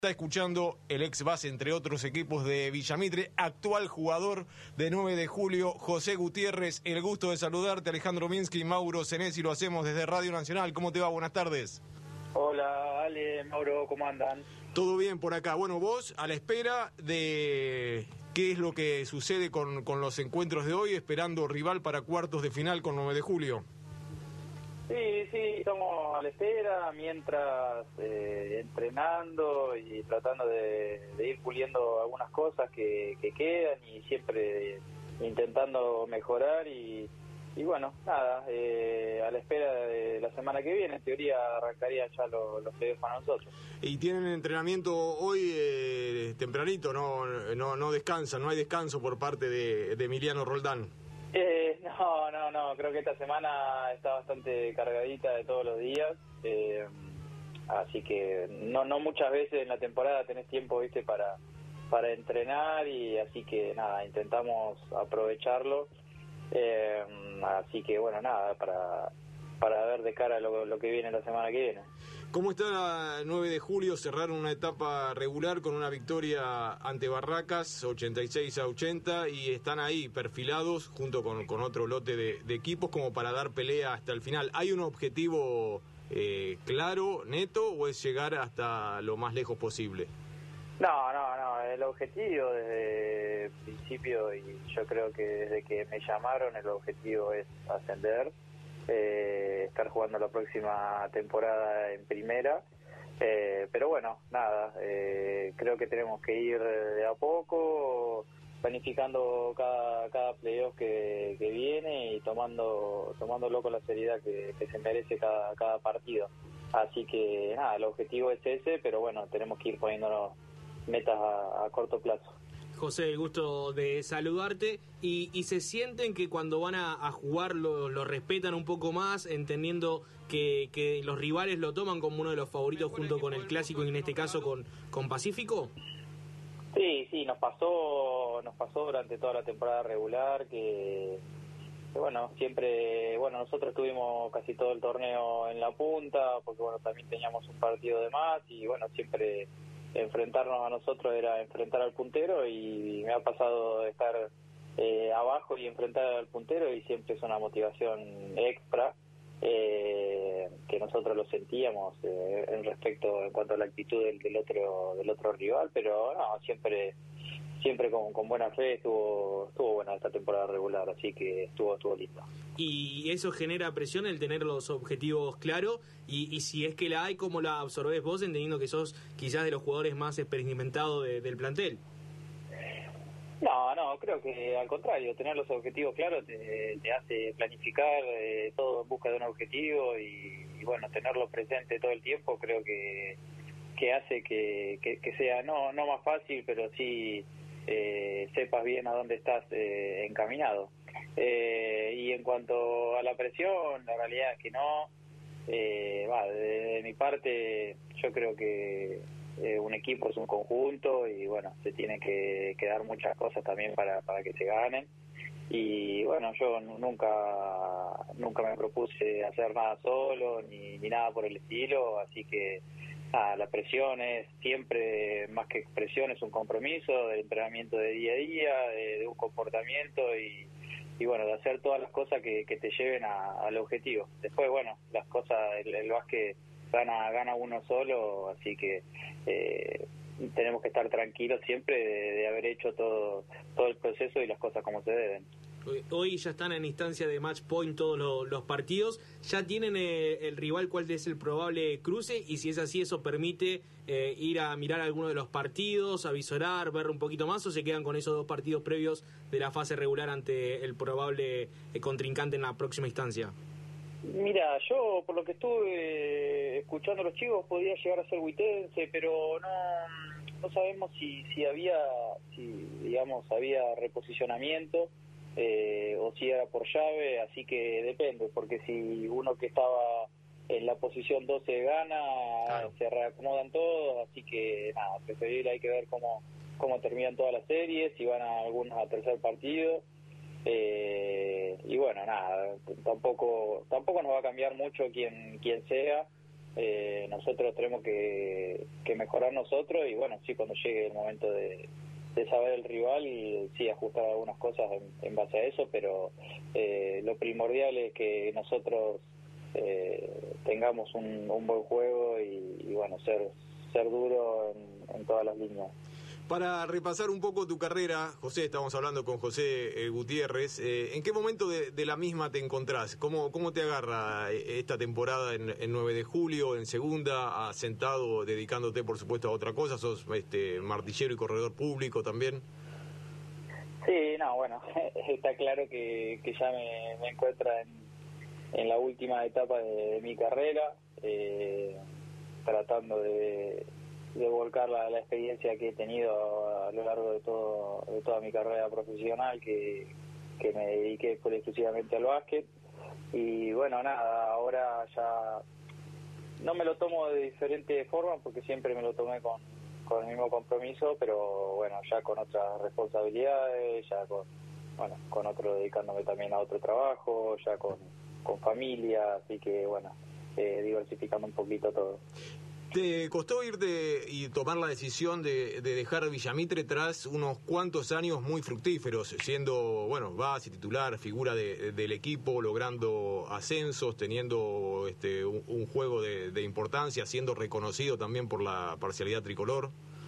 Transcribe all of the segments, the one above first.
Está escuchando el ex base, entre otros equipos de Villamitre, actual jugador de 9 de julio, José Gutiérrez. El gusto de saludarte, Alejandro Minsky y Mauro Senesi, lo hacemos desde Radio Nacional. ¿Cómo te va? Buenas tardes. Hola, Ale, Mauro, ¿cómo andan? Todo bien por acá. Bueno, vos a la espera de qué es lo que sucede con los encuentros de hoy, esperando rival para cuartos de final con 9 de julio. Sí, estamos a la espera mientras entrenando y tratando de ir puliendo algunas cosas que quedan y siempre intentando mejorar y bueno, nada, a la espera de la semana que viene, en teoría arrancarían ya los playoffs para nosotros. Y tienen entrenamiento hoy tempranito, no descansan, no hay descanso por parte de Emiliano Roldán. No, creo que esta semana está bastante cargadita de todos los días, así que no muchas veces en la temporada tenés tiempo, viste, para entrenar, y así que nada, intentamos aprovecharlo, así que bueno, nada, para ver de cara a lo que viene la semana que viene. ¿Cómo está el 9 de julio? Cerraron una etapa regular con una victoria ante Barracas, 86-80, y están ahí perfilados junto con otro lote de equipos como para dar pelea hasta el final. ¿Hay un objetivo claro, neto, o es llegar hasta lo más lejos posible? No, el objetivo desde el principio, y yo creo que desde que me llamaron, el objetivo es ascender. Estar jugando la próxima temporada en primera, pero bueno, nada, creo que tenemos que ir de a poco planificando cada playoff que viene y tomándolo con la seriedad que se merece cada partido. Así que nada, el objetivo es ese, pero bueno, tenemos que ir poniéndonos metas a corto plazo. José, gusto de saludarte. Y se sienten que cuando van a jugar lo respetan un poco más, entendiendo que los rivales lo toman como uno de los favoritos junto con el clásico y en este caso con Pacífico. Sí, nos pasó durante toda la temporada regular que bueno, siempre, nosotros tuvimos casi todo el torneo en la punta, porque bueno, también teníamos un partido de más, y bueno, siempre enfrentarnos a nosotros era enfrentar al puntero, y me ha pasado de estar abajo y enfrentar al puntero, y siempre es una motivación extra que nosotros lo sentíamos en cuanto a la actitud del otro rival, pero no, siempre con buena fe. Estuvo buena esta temporada regular, así que estuvo lindo. Y eso genera presión, el tener los objetivos claros, y si es que la hay, ¿cómo la absorbés vos, entendiendo que sos quizás de los jugadores más experimentados del plantel? No, creo que al contrario, tener los objetivos claros te hace planificar todo en busca de un objetivo, y bueno, tenerlo presente todo el tiempo creo que hace que sea no más fácil, pero sí sepas bien a dónde estás encaminado. Y en cuanto a la presión, la realidad es que no. De mi parte, yo creo que un equipo es un conjunto, y bueno, se tienen que dar muchas cosas también para que se ganen. Y bueno, yo nunca me propuse hacer nada solo ni nada por el estilo, así que la presión es siempre, más que presión, es un compromiso del entrenamiento de día a día, de un comportamiento, y bueno, de hacer todas las cosas que te lleven al objetivo. Después, bueno, las cosas, el básquet gana uno solo, así que tenemos que estar tranquilos siempre de haber hecho todo el proceso y las cosas como se deben. Hoy ya están en instancia de match point todos los partidos. ¿Ya tienen el rival cuál es el probable cruce? Y si es así, ¿eso permite ir a mirar alguno de los partidos, avisorar, ver un poquito más, o se quedan con esos dos partidos previos de la fase regular ante el probable contrincante en la próxima instancia? Mira, yo por lo que estuve escuchando a los chicos, podía llegar a ser Huitense, pero no sabemos si había reposicionamiento o si era por llave, así que depende, porque si uno que estaba en la posición 12 gana, claro, se reacomodan todos, así que nada, preferible, hay que ver cómo terminan todas las series, si van algunos a tercer partido. Y bueno, nada, tampoco nos va a cambiar mucho quién sea, nosotros tenemos que mejorar nosotros y bueno, sí, cuando llegue el momento de saber el rival y sí ajustar algunas cosas en base a eso, pero lo primordial es que nosotros tengamos un buen juego y bueno, ser duro en todas las líneas. Para repasar un poco tu carrera, José, estamos hablando con José Gutiérrez, ¿en qué momento de la misma te encontrás? ¿Cómo te agarra esta temporada en 9 de julio, en segunda, asentado, dedicándote por supuesto a otra cosa? ¿Sos martillero y corredor público también? Sí, no, bueno, está claro que ya me encuentro en la última etapa de mi carrera, tratando de volcar la experiencia que he tenido a lo largo de toda mi carrera profesional, que me dediqué exclusivamente al básquet. Y bueno, nada, ahora ya no me lo tomo de diferentes formas, porque siempre me lo tomé con el mismo compromiso, pero bueno, ya con otras responsabilidades, ya con otro, dedicándome también a otro trabajo, ya con familia, así que bueno, diversificando un poquito todo. ¿Te costó irte y tomar la decisión de dejar Villamitre tras unos cuantos años muy fructíferos, siendo, bueno, base, titular, figura del equipo, logrando ascensos, teniendo un juego de importancia, siendo reconocido también por la parcialidad tricolor?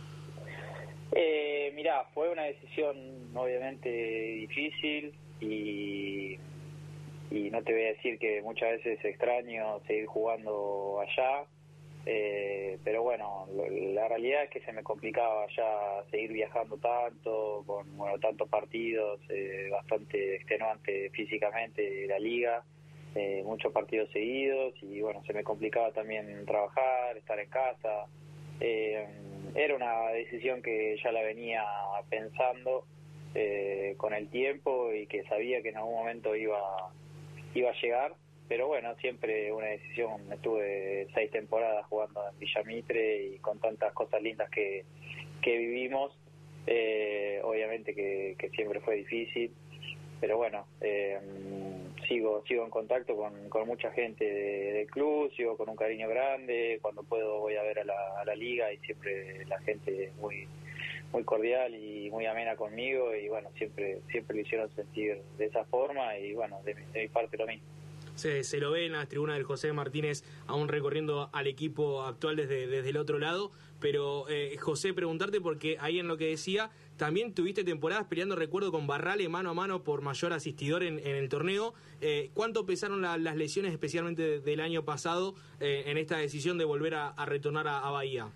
Mirá, fue una decisión obviamente difícil y no te voy a decir que muchas veces extraño seguir jugando allá. Pero bueno, la realidad es que se me complicaba ya seguir viajando tanto, con tantos partidos, bastante extenuante físicamente la liga, muchos partidos seguidos y bueno, se me complicaba también trabajar, estar en casa. Era una decisión que ya la venía pensando con el tiempo y que sabía que en algún momento iba a llegar. Pero bueno, siempre una decisión. Estuve 6 temporadas jugando en Villamitre y con tantas cosas lindas que vivimos, obviamente que siempre fue difícil, pero bueno, sigo en contacto con mucha gente del club, sigo con un cariño grande, cuando puedo voy a ver a la liga y siempre la gente es muy cordial y muy amena conmigo y bueno, siempre lo hicieron sentir de esa forma y bueno, de mi parte lo mismo. Se lo ve en las tribunas del José Martínez aún recorriendo al equipo actual desde el otro lado, pero José, preguntarte porque ahí en lo que decía, también tuviste temporadas peleando, recuerdo, con Barrale mano a mano por mayor asistidor en el torneo. ¿Cuánto pesaron las lesiones, especialmente del año pasado, en esta decisión de volver a retornar a Bahía?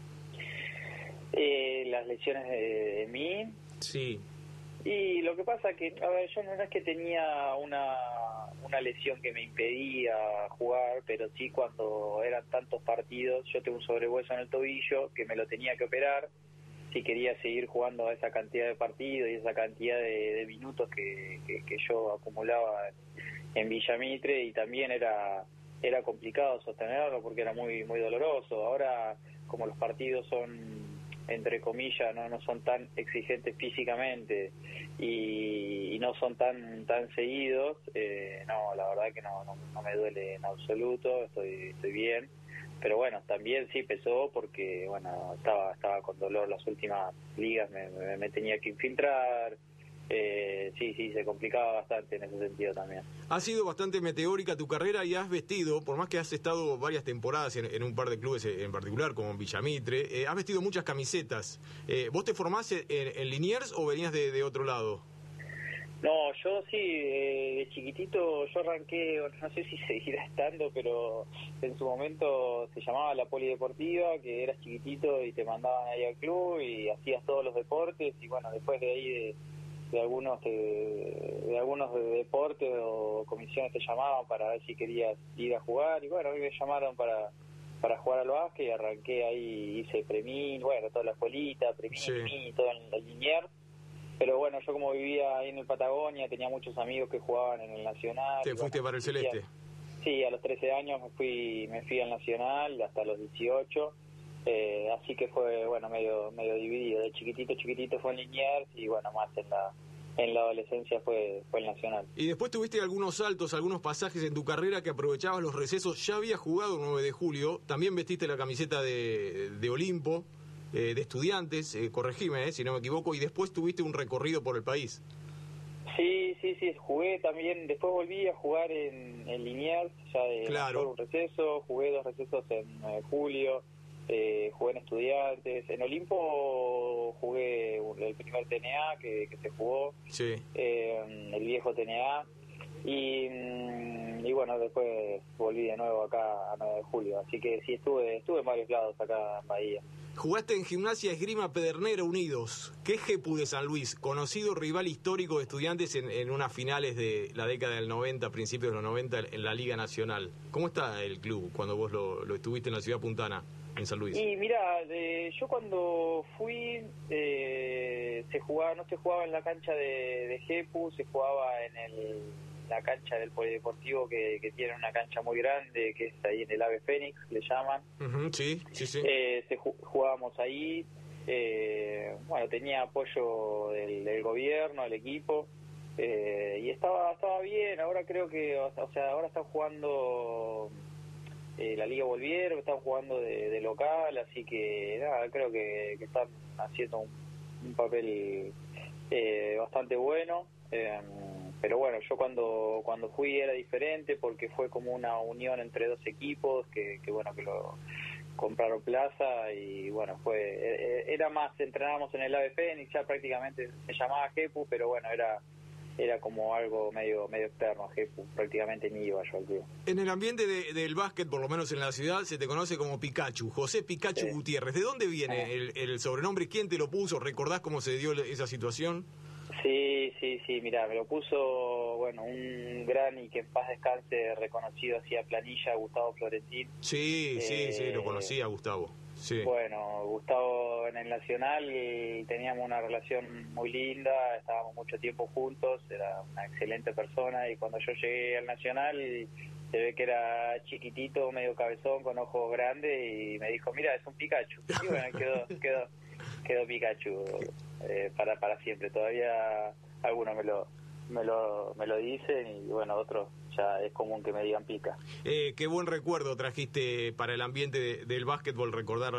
Las lesiones de mí. Sí. Y lo que pasa que, a ver, yo no es que tenía una lesión que me impedía jugar, pero sí cuando eran tantos partidos, yo tengo un sobrehueso en el tobillo que me lo tenía que operar si quería seguir jugando a esa cantidad de partidos y esa cantidad de minutos que yo acumulaba en Villamitre, y también era complicado sostenerlo porque era muy doloroso. Ahora, como los partidos son, entre comillas, no son tan exigentes físicamente y no son tan seguidos, no, la verdad que no me duele en absoluto, estoy bien, pero bueno, también sí pesó porque bueno, estaba con dolor las últimas ligas, me tenía que infiltrar. Sí, se complicaba bastante en ese sentido también. Ha sido bastante meteórica tu carrera y has vestido, por más que has estado varias temporadas en un par de clubes en particular, como en Villamitre, has vestido muchas camisetas. ¿Vos te formás en Liniers o venías de otro lado? No, yo sí, de chiquitito yo arranqué, no sé si seguirá estando, pero en su momento se llamaba la polideportiva, que eras chiquitito y te mandaban ahí al club y hacías todos los deportes, y bueno, después de ahí de algunos de deportes o comisiones te llamaban para ver si querías ir a jugar, y bueno, a mí me llamaron para jugar al básquet y arranqué ahí, hice Premil, bueno, toda la escuelita, Premil, sí, todo en la Liniers. Pero bueno, yo como vivía ahí en el Patagonia, tenía muchos amigos que jugaban en el Nacional. ¿Te fuiste para el Celeste? Sí, a los 13 años me fui al Nacional hasta los 18. Así que fue, bueno, medio dividido. De chiquitito fue en Liniers y bueno, más en en la adolescencia fue el Nacional. Y después tuviste algunos saltos, algunos pasajes en tu carrera que aprovechabas los recesos. Ya habías jugado 9 de julio, también vestiste la camiseta de Olimpo, de Estudiantes, corregime si no me equivoco, y después tuviste un recorrido por el país. Sí, jugué también, después volví a jugar en Liniers, ya de un receso, jugué 2 recesos en julio, jugué en Estudiantes, en Olimpo jugué el primer TNA que se jugó, sí. El viejo TNA, y bueno, después volví de nuevo acá a 9 de julio, así que sí, estuve en varios lados acá en Bahía. Jugaste en Gimnasia Esgrima Pedernera Unidos. ¿Qué GEPU de San Luis? Conocido rival histórico de Estudiantes en unas finales de la década del 90, principios de los 90, en la Liga Nacional. ¿Cómo está el club cuando vos lo estuviste en la ciudad puntana, en San Luis? Y mira, yo cuando fui, no se jugaba en la cancha de GEPU, se jugaba en la cancha del Polideportivo que tiene una cancha muy grande, que es ahí en el Ave Fénix, le llaman. Sí. Jugábamos ahí, bueno, tenía apoyo del gobierno, del equipo, y estaba bien. Ahora creo que, ahora están jugando, la Liga volvieron, están jugando de local, así que nada, creo que están haciendo un papel bastante bueno. Pero bueno, yo cuando fui era diferente porque fue como una unión entre 2 equipos que bueno, que lo compraron plaza y bueno, era más, entrenábamos en el Ave Fénix, ya prácticamente se llamaba GEPU, pero bueno, era como algo medio externo a GEPU, prácticamente ni iba yo al club. En el ambiente del básquet, por lo menos en la ciudad, se te conoce como Pikachu, José Pikachu Gutiérrez. ¿De dónde viene el sobrenombre? ¿Quién te lo puso? ¿Recordás cómo se dio esa situación? Sí, mirá, me lo puso, bueno, un gran y que en paz descanse reconocido hacía planilla, Gustavo Florentín. Sí, lo conocía, Gustavo. Sí. Bueno, Gustavo en el Nacional teníamos una relación muy linda, estábamos mucho tiempo juntos, era una excelente persona y cuando yo llegué al Nacional se ve que era chiquitito, medio cabezón, con ojos grandes y me dijo, mira, es un Pikachu. Y bueno, quedó Pikachu para siempre. Todavía algunos me lo dicen y bueno, otros ya es común que me digan Pica. Qué buen recuerdo trajiste para el ambiente del básquetbol, recordar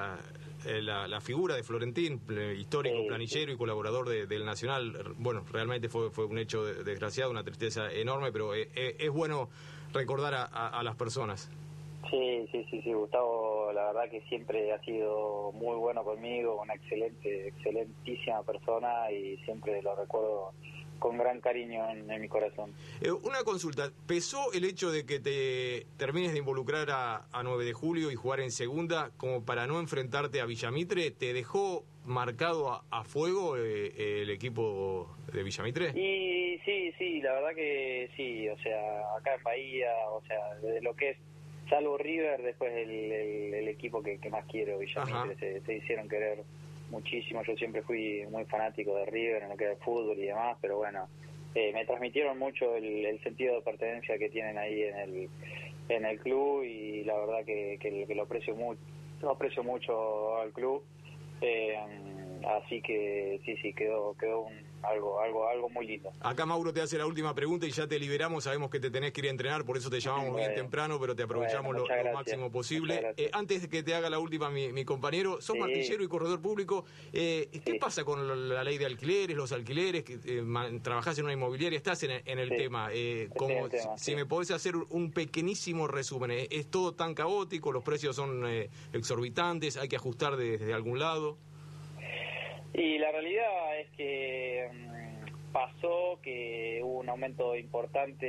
la figura de Florentín, histórico planillero y colaborador del Nacional. Bueno, realmente fue un hecho desgraciado, una tristeza enorme, pero es bueno recordar a las personas. Sí, Gustavo, la verdad que siempre ha sido muy bueno conmigo, una excelentísima persona y siempre lo recuerdo con gran cariño en mi corazón. Una consulta, ¿pesó el hecho de que te termines de involucrar a 9 de julio y jugar en segunda como para no enfrentarte a Villamitre? ¿Te dejó marcado a fuego el equipo de Villamitre? Y sí, la verdad que sí, o sea, acá en Bahía, o sea, desde lo que es salvo River, después el equipo que más quiero, Villamitre, se hicieron querer muchísimo. Yo siempre fui muy fanático de River en lo que era el fútbol y demás, pero bueno, me transmitieron mucho el sentido de pertenencia que tienen ahí en el club y la verdad que lo aprecio mucho al club, así que sí, quedó algo muy lindo. Acá Mauro te hace la última pregunta y ya te liberamos, sabemos que te tenés que ir a entrenar, por eso te llamamos bien temprano, pero te aprovechamos lo máximo posible. Antes de que te haga la última mi compañero, sos martillero y corredor público, ¿qué pasa con la ley de alquileres, los alquileres? Trabajás en una inmobiliaria, estás en el tema, si me podés hacer un pequeñísimo resumen, ¿es todo tan caótico, los precios son exorbitantes, hay que ajustar desde algún lado? Y la realidad es que pasó que hubo un aumento importante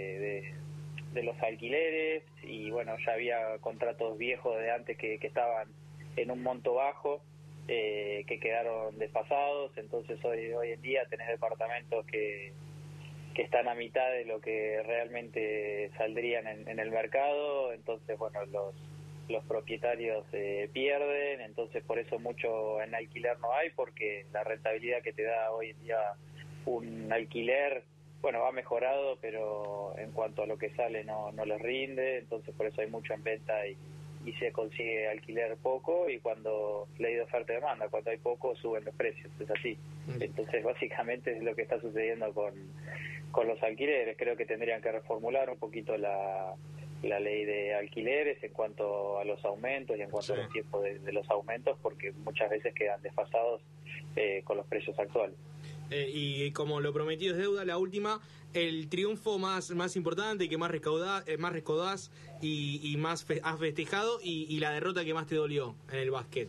de los alquileres y bueno, ya había contratos viejos de antes que estaban en un monto bajo, que quedaron desfasados, entonces hoy en día tenés departamentos que están a mitad de lo que realmente saldrían en el mercado, entonces bueno, los propietarios pierden, entonces por eso mucho en alquiler no hay, porque la rentabilidad que te da hoy en día un alquiler, bueno, ha mejorado, pero en cuanto a lo que sale no les rinde, entonces por eso hay mucho en venta y se consigue alquiler poco, y cuando ley de oferta y demanda, cuando hay poco suben los precios, es así. Entonces básicamente es lo que está sucediendo con los alquileres. Creo que tendrían que reformular un poquito la ley de alquileres en cuanto a los aumentos y en cuanto a los tiempos de los aumentos, porque muchas veces quedan desfasados con los precios actuales. Y como lo prometido es deuda, la última, el triunfo más importante, que más recaudás y más has festejado, y la derrota que más te dolió en el básquet.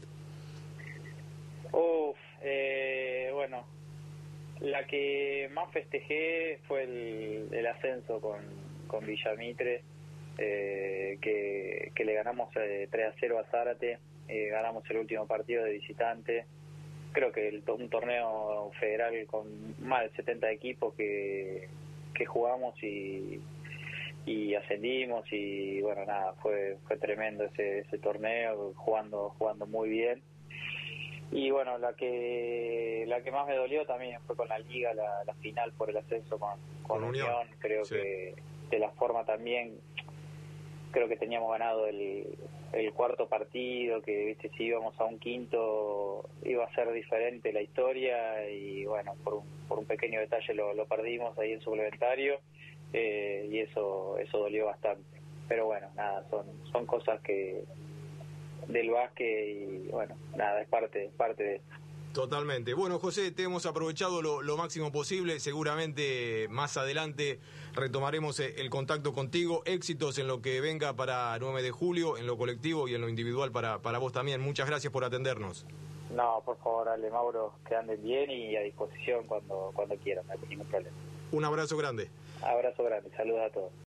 Bueno, la que más festejé fue el ascenso con Villamitre, que le ganamos 3-0 a Zárate, ganamos el último partido de visitante. Creo que un torneo federal con más de 70 equipos que jugamos y ascendimos, y bueno, nada, fue tremendo ese torneo, jugando muy bien. Y bueno, la que más me dolió también fue con la Liga, la final por el ascenso con Unión. Creo que de la forma también, creo que teníamos ganado el cuarto partido, que viste, si íbamos a un quinto iba a ser diferente la historia, y bueno, por un pequeño detalle lo perdimos ahí en suplementario, y eso dolió bastante. Pero bueno, nada, son cosas que del básquet, y bueno, nada, es parte de eso. Totalmente. Bueno, José, te hemos aprovechado lo máximo posible. Seguramente más adelante retomaremos el contacto contigo. Éxitos en lo que venga para 9 de julio, en lo colectivo y en lo individual para vos también. Muchas gracias por atendernos. No, por favor, dale, Mauro, que anden bien y a disposición cuando quieran, no hay ningún problema. Un abrazo grande. Abrazo grande, saludos a todos.